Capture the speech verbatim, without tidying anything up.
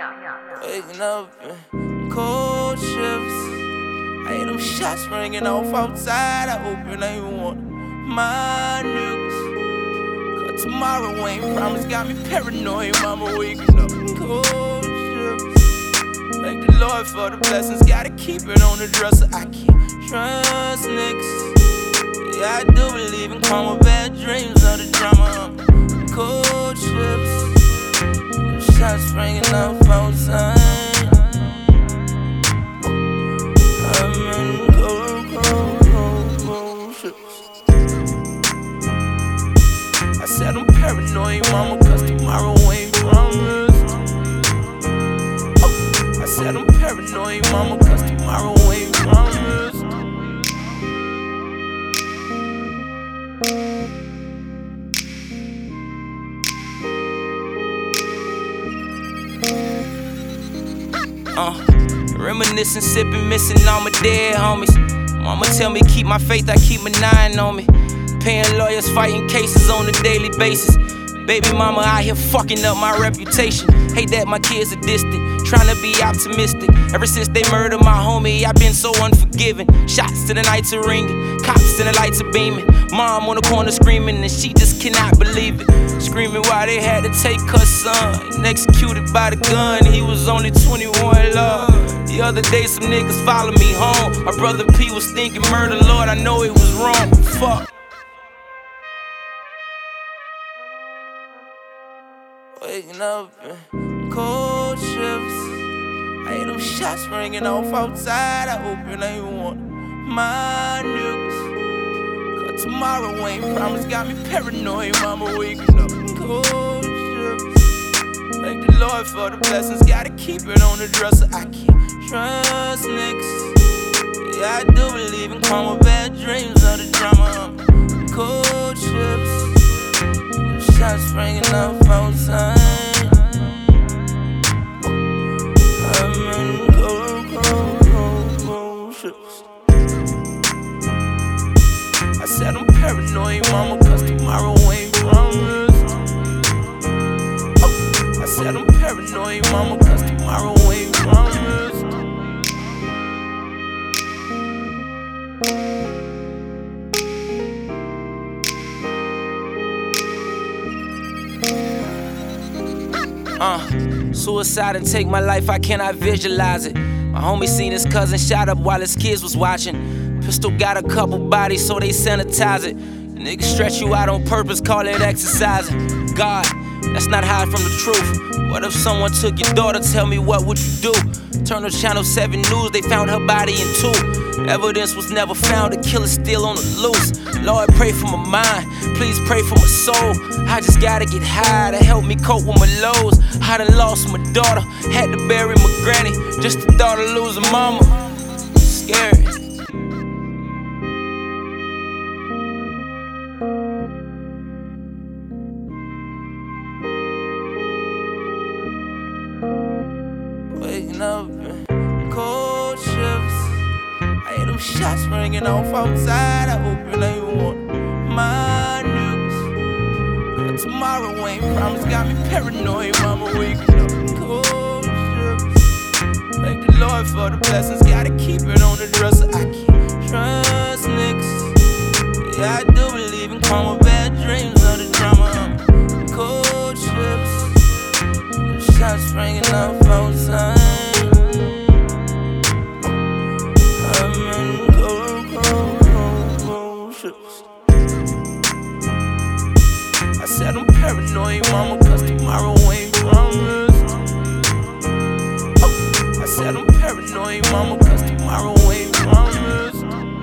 Waking up in cold shifts. I hear them shots ringing off outside. I hope it ain't one of my niggas. Cause tomorrow ain't promised. Got me paranoid. Mama waking up in cold shifts. Thank the Lord for the blessings. Gotta keep it on the dresser. I can't trust niggas. Yeah, I do believe in karma. Bad dreams of the drama. I'm cold shifts. Shots ringing off outside. I'm in cold, cold, cold, cold shifts. I said I'm paranoid, mama, cause tomorrow ain't promised. Oh, I said I'm paranoid, mama, cause tomorrow ain't promised. Uh, reminiscing, sipping, missing all my dead homies. Mama tell me keep my faith, I keep my nine on me. Paying lawyers, fighting cases on a daily basis. Baby mama out here fucking up my reputation. Hate that my kids are distant, trying to be optimistic. Ever since they murdered my homie, I've been so unforgiving. Shots to the nights are ringing, cops and the lights are beaming. Mom on the corner screaming and she just cannot believe it. Screaming why they had to take her son and executed by the gun. He was only twenty-one, Lord. The other day some niggas followed me home. My brother P was thinking murder, Lord, I know it was wrong. Fuck. Waking up in cold shifts. I hear them shots ringing off outside. I hope it ain't one of my niggas. Cause tomorrow ain't promised. Got me paranoid, mama waking up in cold shifts. Thank the Lord for the blessings. Gotta keep it on the dresser. I can't trust niggas. Yeah, I do believe in karma. Bad dreams of the drama. I'm cold shifts. Shots ringing off outside. I'm in cold, cold, cold, cold shifts. I said I'm paranoid, mama, cause tomorrow ain't promised. Oh, I said I'm paranoid, mama, cause tomorrow ain't promised. Uh, suicide and take my life, I cannot visualize it. My homie seen his cousin shot up while his kids was watching. Pistol got a couple bodies, so they sanitize it. The niggas stretch you out on purpose, call it exercising. God, that's not hide from the truth. What if someone took your daughter, tell me what would you do? Turn on Channel seven News, they found her body in two. Evidence was never found, the killer's still on the loose. Lord, pray for my mind, please pray for my soul. I just gotta get high to help me cope with my lows. I done lost my daughter, had to bury my granny. Just the thought of losing mama, scary. Waking up in cold shifts. I hear them shots ringing off outside. I hope it ain't one of my niggas. Cause tomorrow ain't promised. Got me paranoid, mama waking up in cold shifts. Thank the Lord for the blessings. Gotta keep it on the dresser. I can't trust niggas. Yeah, I do believe in karma. Bad dreams of the drama. I'm cold shifts. Shots ringing off outside. I'm in cold, cold, cold, cold shifts. I said I'm paranoid, mama, cause tomorrow ain't promised. Oh, I said I'm paranoid, mama, cause tomorrow ain't promised.